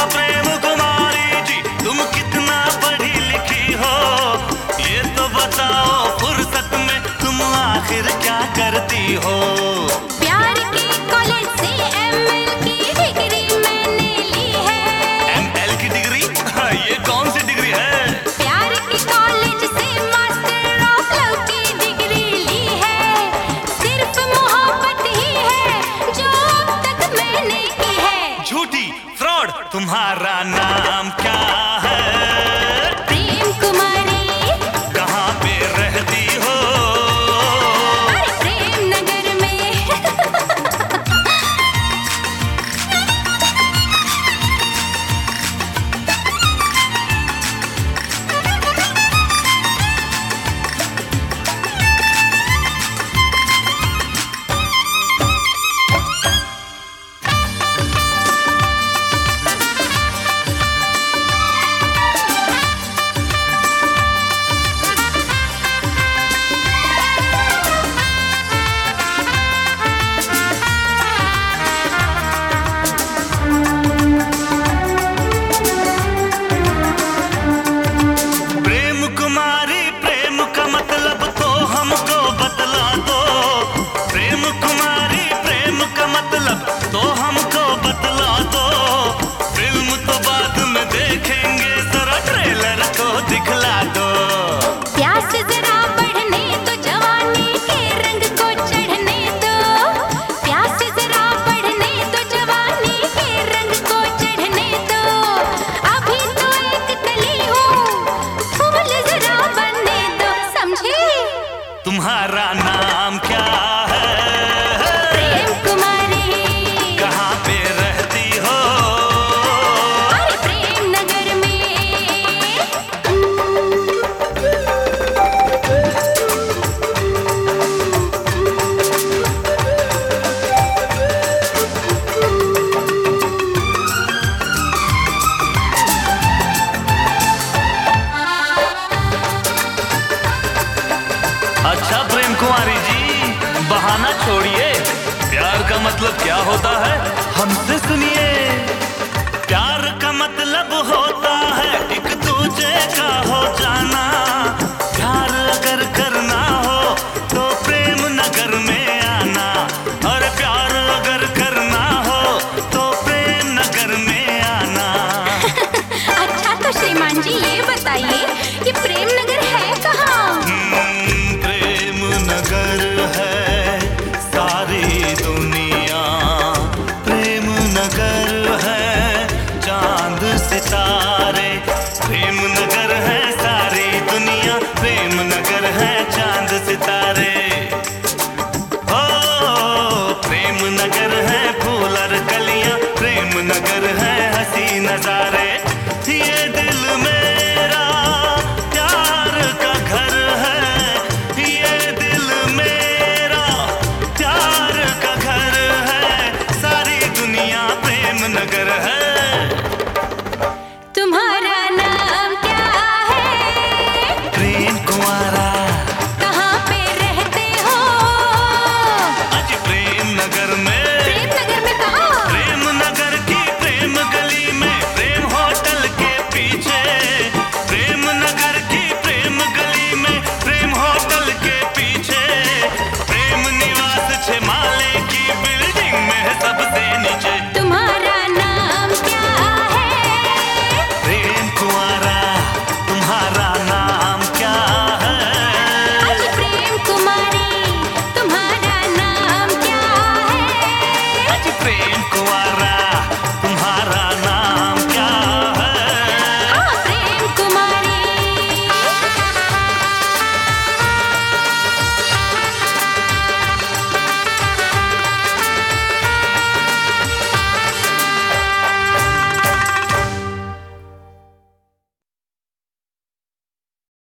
प्रेम कुमारी जी, तुम कितना पढ़ी लिखी हो, ये तो बताओ फुर्सत में तुम आखिर क्या करती हो। प्यार के कॉलेज से एमएल की डिग्री मैंने ली है। एमएल की डिग्री? ये कौन सी डिग्री है? प्यार के कॉलेज से मास्टर ऑफ लव की डिग्री ली है। सिर्फ मोहब्बत ही है जो अब तक मैंने की है। झूठी, फ्रॉड। तुम्हारा नाम क्या है? प्रेम कुमारी। कहाँ पे रहती हो? अरे प्रेम नगर में। तो हमको बतला दो, फिल्म तो बाद में देखेंगे, जरा ट्रेलर को दिखला दो। प्यास जरा बढ़ने तो जवानी के रंग को चढ़ने दो। प्यास जरा बढ़ने तो जवानी के रंग को चढ़ने दो। अभी तो एक कली हूँ, फूल जरा बनने दो, समझे? तुम्हारा नाम क्या है? प्रेम कुमारी। कहाँ पे रहती हो? अरे प्रेम नगर में। अच्छा प्रेम कुमारी जी, बहाना छोड़िए, प्यार का मतलब क्या होता है हमसे सुनिए। प्यार का मतलब होता है एक दूजे का हो जाना। प्यार अगर करना हो तो प्रेम नगर में आना, और प्यार अगर करना हो तो प्रेम नगर में आना। अच्छा तो श्रीमान जी ये बताइए कि प्रेम नगर है कहाँ? प्रेम नगर है सारी दुनिया, प्रेम नगर है चांद सितारे। प्रेम नगर है सारी दुनिया, प्रेम नगर है चांद सितारे। ओ प्रेम नगर है फूल और कलियां, प्रेम नगर है हंसी नजारे। ये